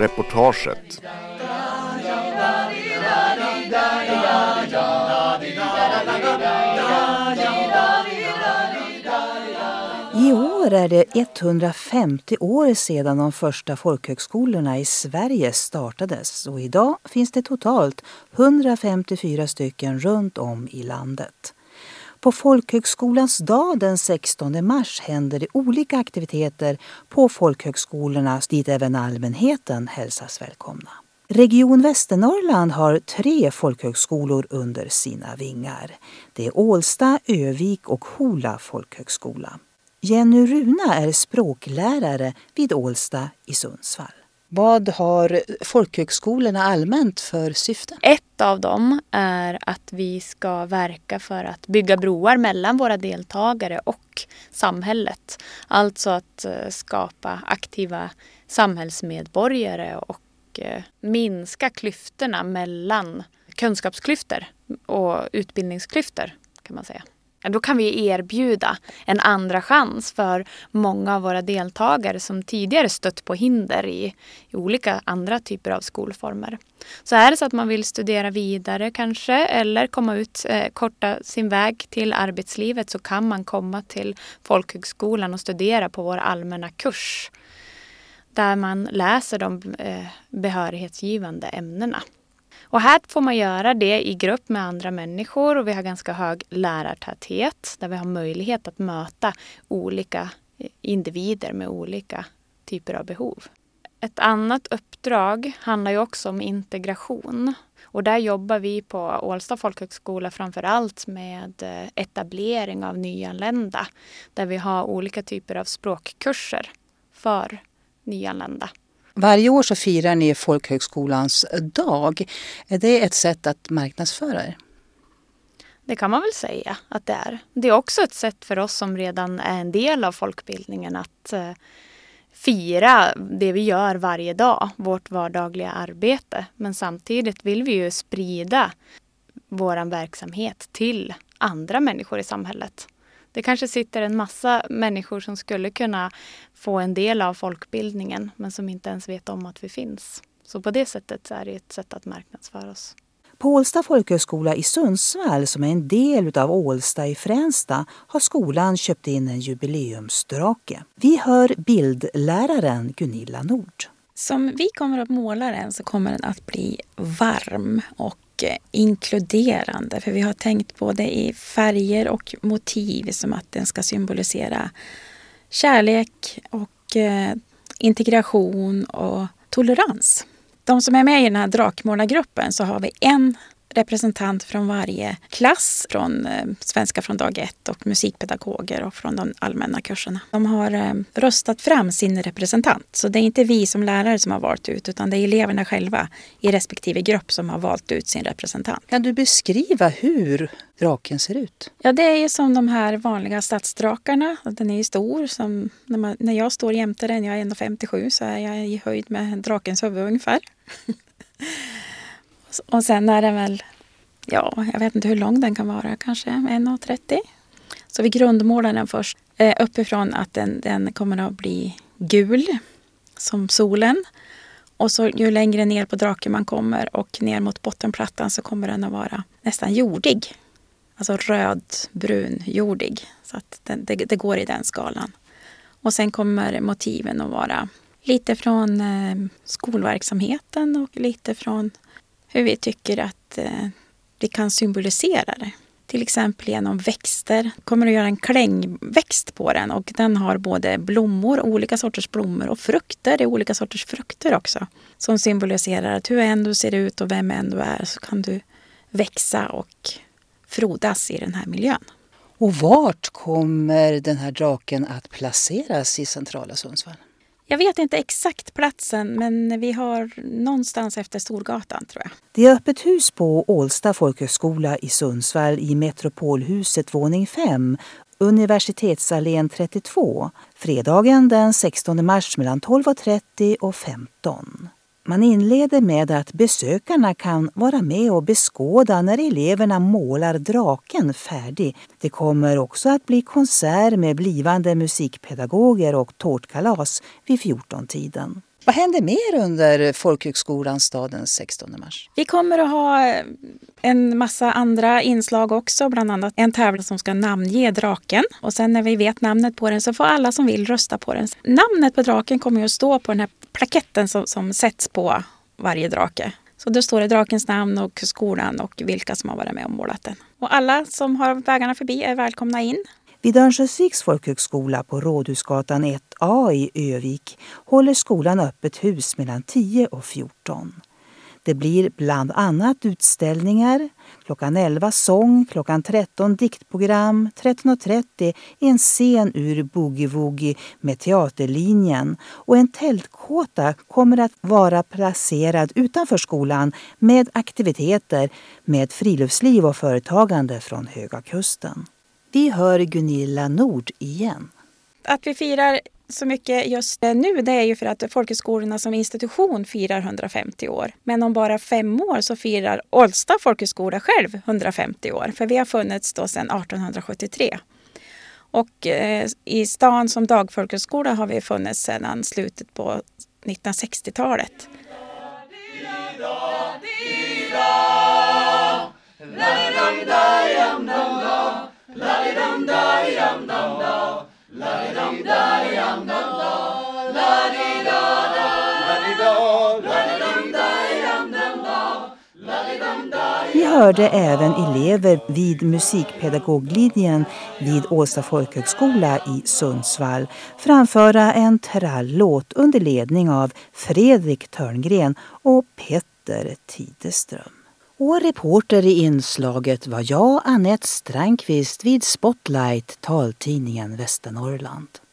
reportaget. I år är det 150 år sedan de första folkhögskolorna i Sverige startades och idag finns det totalt 154 stycken runt om i landet. På Folkhögskolans dag den 16 mars händer det olika aktiviteter på folkhögskolorna dit även allmänheten hälsas välkomna. Region Västernorrland har 3 folkhögskolor under sina vingar. Det är Ålsta, Övik och Hola folkhögskola. Jenny Runa är språklärare vid Ålsta i Sundsvall. Vad har folkhögskolorna allmänt för syfte? Ett av dem är att vi ska verka för att bygga broar mellan våra deltagare och samhället. Alltså att skapa aktiva samhällsmedborgare och minska klyftorna mellan kunskapsklyftor och utbildningsklyftor kan man säga. Då kan vi erbjuda en andra chans för många av våra deltagare som tidigare stött på hinder i olika andra typer av skolformer. Så är det så att man vill studera vidare kanske eller komma ut, korta sin väg till arbetslivet så kan man komma till folkhögskolan och studera på vår allmänna kurs. Där man läser de behörighetsgivande ämnena. Och här får man göra det i grupp med andra människor och vi har ganska hög lärartäthet där vi har möjlighet att möta olika individer med olika typer av behov. Ett annat uppdrag handlar ju också om integration och där jobbar vi på Ålsta folkhögskola framför allt med etablering av nyanlända där vi har olika typer av språkkurser för nyanlända. Varje år så firar ni folkhögskolans dag. Är det ett sätt att marknadsföra er? Det kan man väl säga att det är. Det är också ett sätt för oss som redan är en del av folkbildningen att fira det vi gör varje dag, vårt vardagliga arbete. Men samtidigt vill vi ju sprida vår verksamhet till andra människor i samhället. Det kanske sitter en massa människor som skulle kunna få en del av folkbildningen men som inte ens vet om att vi finns. Så på det sättet är det ett sätt att marknadsföra oss. På Ålsta folkhögskola i Sundsvall som är en del av Ålsta i Fränsta har skolan köpt in en jubileumsdrake. Vi hör bildläraren Gunilla Nord. Som vi kommer att måla den så kommer den att bli varm och inkluderande. För vi har tänkt både i färger och motiv som att den ska symbolisera kärlek och integration och tolerans. De som är med i den här drakmålargruppen så har vi en representant från varje klass, från svenska från dag 1 och musikpedagoger och från de allmänna kurserna. De har röstat fram sin representant, så det är inte vi som lärare som har valt ut utan det är eleverna själva i respektive grupp som har valt ut sin representant. Kan du beskriva hur draken ser ut? Ja, det är ju som de här vanliga stadsdrakarna. Den är ju stor. Som när jag står jämte den, jag är 1,57 så är jag i höjd med drakens huvud ungefär. Och sen är den väl, ja, jag vet inte hur lång den kan vara, kanske 1,30. Så vi grundmålar den först uppifrån att den kommer att bli gul som solen. Och så ju längre ner på draken man kommer och ner mot bottenplattan så kommer den att vara nästan jordig. Alltså röd-brun jordig. Så att det går i den skalan. Och sen kommer motiven att vara lite från skolverksamheten och lite från hur vi tycker att vi kan symbolisera det. Till exempel genom växter. Kommer att göra en klängväxt på den och den har både blommor, olika sorters blommor och frukter. Det är olika sorters frukter också. Som symboliserar att hur än du ser ut och vem än du är så kan du växa och frodas i den här miljön. Och vart kommer den här draken att placeras i centrala Sundsvall? Jag vet inte exakt platsen men vi har någonstans efter Storgatan tror jag. Det är öppet hus på Ålsta folkhögskola i Sundsvall i Metropolhuset våning 5, Universitetsallén 32, fredagen den 16 mars mellan 12.30 och 15. Man inleder med att besökarna kan vara med och beskåda när eleverna målar draken färdig. Det kommer också att bli konsert med blivande musikpedagoger och tårtkalas vid 14-tiden. Vad händer mer under Folkhögskolans dag den 16 mars? Vi kommer att ha en massa andra inslag också, bland annat en tävling som ska namnge draken. Och sen när vi vet namnet på den så får alla som vill rösta på den. Namnet på draken kommer att stå på den här plaketten som sätts på varje drake. Så då står det drakens namn och skolan och vilka som har varit med och målat den. Och alla som har vägarna förbi är välkomna in. Vid Örnsköldsviks folkhögskola på Rådhusgatan 1A i Övik håller skolan öppet hus mellan 10 och 14. Det blir bland annat utställningar, klockan 11 sång, klockan 13 diktprogram, 13.30 en scen ur Boogie Woogie med teaterlinjen och en tältkåta kommer att vara placerad utanför skolan med aktiviteter med friluftsliv och företagande från Höga Kusten. Vi hör Gunilla Nord igen. Att vi firar så mycket just nu, det är ju för att folkhögskolorna som institution firar 150 år. Men om bara 5 år så firar Ålsta folkhögskola själv 150 år. För vi har funnits då sedan 1873. Och i stan som dagfolkhögskola har vi funnits sedan slutet på 1960-talet. Vi hörde även elever vid musikpedagoglinjen vid Ålsta folkhögskola i Sundsvall framföra en trallåt under ledning av Fredrik Törngren och Petter Tideström. Och reporter i inslaget var jag, Annette Strandqvist, vid Spotlight, taltidningen Västernorrland.